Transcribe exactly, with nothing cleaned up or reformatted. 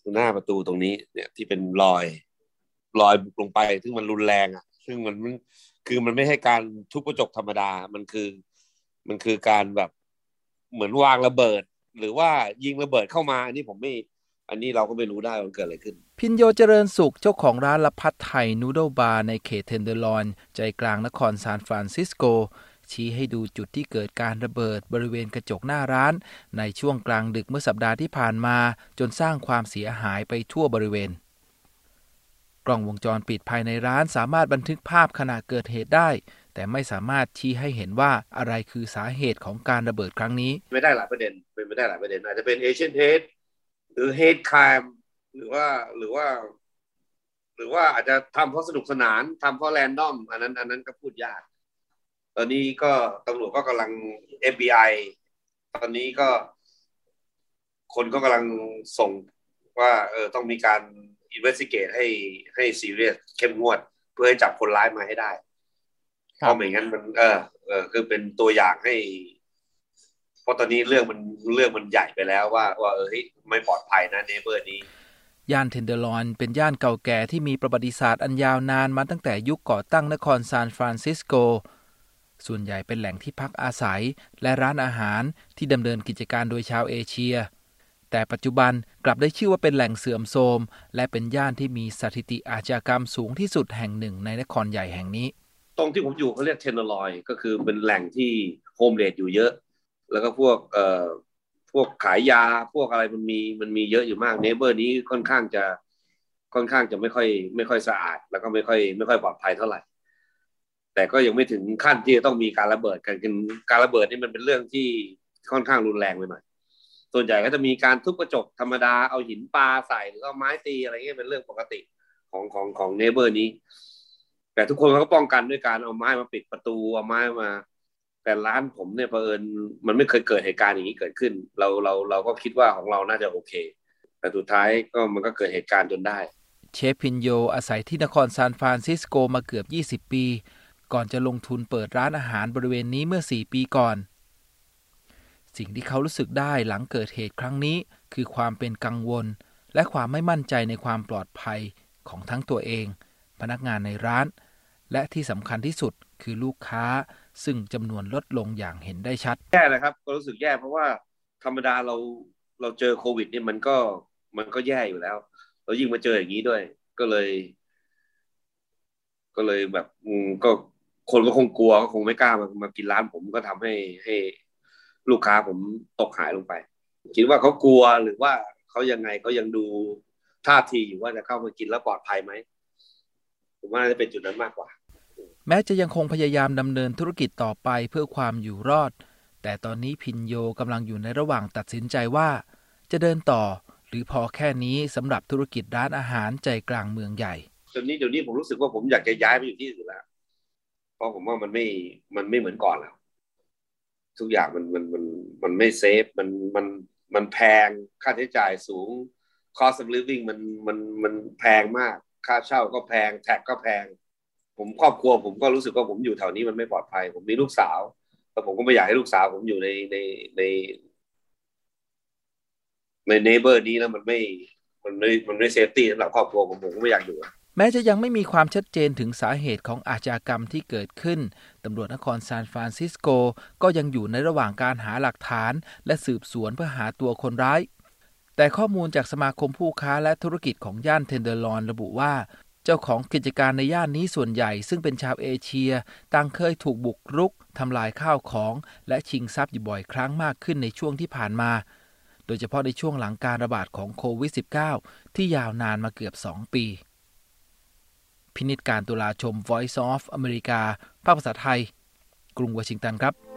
หน้าประตูตรงนี้เนี่ยที่เป็นรอยรอยบุกลงไปซึ่งมันรุนแรงอ่ะซึ่งมันคือมันไม่ใช่การทุบกระจกธรรมดามันคือมันคือการแบบเหมือนวางระเบิดหรือว่ายิงระเบิดเข้ามาอันนี้ผมไม่อันนี้เราก็ไม่รู้ได้ว่าเกิดอะไรขึ้นพินโยเจริญสุขเจ้าของร้านละพัดไทยนูโดลบาร์ในเขตเทนเดอร์ลอนใจกลางนครซานฟรานซิสโกชี้ให้ดูจุดที่เกิดการระเบิดบริเวณกระจกหน้าร้านในช่วงกลางดึกเมื่อสัปดาห์ที่ผ่านมาจนสร้างความเสียหายไปทั่วบริเวณกล้องวงจรปิดภายในร้านสามารถบันทึกภาพขณะเกิดเหตุได้แต่ไม่สามารถชี้ให้เห็นว่าอะไรคือสาเหตุของการระเบิดครั้งนี้ไม่ได้หลายประเด็นเป็นไม่ได้หลายประเด็นอาจจะเป็นเอเชียนเฮดหรือเฮดไคม์หรือว่าหรือว่าหรือว่าอาจจะทำเพราะสนุกสนานทำเพราะแรนดอมอันนั้นอันนั้นก็พูดยากตอนนี้ก็ตำรวจก็กำลัง เอฟ บี ไอ ตอนนี้ก็คนก็กำลังส่งว่าเออต้องมีการ investigate ให้ให้ serious เข้มงวดเพื่อให้จับคนร้ายมาให้ได้เพราะไม่งั้นมันเออเออคือเป็นตัวอย่างให้เพราะตอนนี้เรื่องมันเรื่องมันใหญ่ไปแล้วว่าว่าเออไม่ปลอดภัยนะเนเบอร์นี้ย่านเทนเดอร์ลอนเป็นย่านเก่าแก่ที่มีประวัติศาสตร์อันยาวนานมาตั้งแต่ยุคก่อตั้งนครซานฟรานซิสโกส่วนใหญ่เป็นแหล่งที่พักอาศัยและร้านอาหารที่ดำเนินกิจการโดยชาวเอเชียแต่ปัจจุบันกลับได้ชื่อว่าเป็นแหล่งเสื่อมโทรมและเป็นย่านที่มีสถิติอาชญากรรมสูงที่สุดแห่งหนึ่งในนครใหญ่แห่งนี้ตรงที่ผมอยู่เขาเรียกเทนเดอร์ลอยก็คือเป็นแหล่งที่โฮมเลสอยู่เยอะแล้วก็พวกเอ่อพวกขายยาพวกอะไรมันมีมันมีเยอะอยู่มากเนเบอร์นี้ค่อนข้างจะค่อนข้างจะไม่ค่อยไม่ค่อยสะอาดแล้วก็ไม่ค่อยไม่ค่อยปลอดภัยเท่าไหร่แต่ก็ยังไม่ถึงขั้นที่จะต้องมีการระเบิดกันการระเบิดนี่มันเป็นเรื่องที่ค่อนข้างรุนแรงไปหน่อยส่วนใหญ่ก็จะมีการทุบกระจกธรรมดาเอาหินปาใส่หรือเอาไม้ตีอะไรเงี้ยเป็นเรื่องปกติของของของเนเบอร์นี้แต่ทุกคนเขาก็ป้องกันด้วยการเอาไม้มาปิดประตูเอาไม้มาแต่ร้านผมเนี่ยเผอิญมันไม่เคยเกิดเหตุการณ์อย่างนี้เกิดขึ้นเราเราเราก็คิดว่าของเราน่าจะโอเคแต่สุดท้ายก็มันก็เกิดเหตุการณ์จนได้เชฟพินโยอาศัยที่นครซานฟรานซิสโกมาเกือบยี่สิบปีก่อนจะลงทุนเปิดร้านอาหารบริเวณนี้เมื่อสี่ปีก่อนสิ่งที่เขารู้สึกได้หลังเกิดเหตุครั้งนี้คือความเป็นกังวลและความไม่มั่นใจในความปลอดภัยของทั้งตัวเองพนักงานในร้านและที่สำคัญที่สุดคือลูกค้าซึ่งจำนวนลดลงอย่างเห็นได้ชัดแย่เลยครับก็รู้สึกแย่เพราะว่าธรรมดาเราเราเจอโควิดเนี่ยมันก็มันก็แย่อยู่แล้วเรายิ่งมาเจออย่างนี้ด้วยก็เลยก็เลยแบบก็คนก็คงกลัวก็คงไม่กล้ามามากินร้านผมก็ทำให้ให้ลูกค้าผมตกหายลงไปคิดว่าเขากลัวหรือว่าเขายังไงเขายังดูท่าทีอยู่ว่าจะเข้ามากินแล้วปลอดภัยไหมผมว่าจะเป็นจุดนั้นมากกว่าแม้จะยังคงพยายามดำเนินธุรกิจต่อไปเพื่อความอยู่รอดแต่ตอนนี้พินโยกำลังอยู่ในระหว่างตัดสินใจว่าจะเดินต่อหรือพอแค่นี้สำหรับธุรกิจร้านอาหารใจกลางเมืองใหญ่ตอนนี้เดี๋ยวนี้ผมรู้สึกว่าผมอยากจะย้ายไปอยู่ที่อื่นแล้วเพราะผมว่ามันไม่มันไม่เหมือนก่อนแล้วทุกอย่างมันมันมันมันไม่เซฟมันมันมันแพงค่าใช้จ่ายสูง cost of living มันมันมันแพงมากค่าเช่าก็แพงแท็กก็แพงผมครอบครัวผมก็รู้สึกว่าผมอยู่แถวนี้มันไม่ปลอดภัยผมมีลูกสาวแต่ผมก็ไม่อยากให้ลูกสาวผมอยู่ในในในในเนเบอร์นี้แล้วมันไม่มันไม่มันไม่เซฟตี้สำหรับครอบครัวผมผมก็ไม่อยากอยู่แม้จะยังไม่มีความชัดเจนถึงสาเหตุของอาชญากรรมที่เกิดขึ้นตำรวจนครซานฟรานซิสโกก็ยังอยู่ในระหว่างการหาหลักฐานและสืบสวนเพื่อหาตัวคนร้ายแต่ข้อมูลจากสมาคมผู้ค้าและธุรกิจของย่านเทนเดอร์ลอนระบุว่าเจ้าของกิจการในย่านนี้ส่วนใหญ่ซึ่งเป็นชาวเอเชียต่างเคยถูกบุกรุกทำลายข้าวของและชิงทรัพย์อยู่บ่อยครั้งมากขึ้นในช่วงที่ผ่านมาโดยเฉพาะในช่วงหลังการระบาดของโควิด สิบเก้า ที่ยาวนานมาเกือบสองปีพินิจการตุลาชม Voice of America ภาคภาษาไทยกรุงวอชิงตันครับ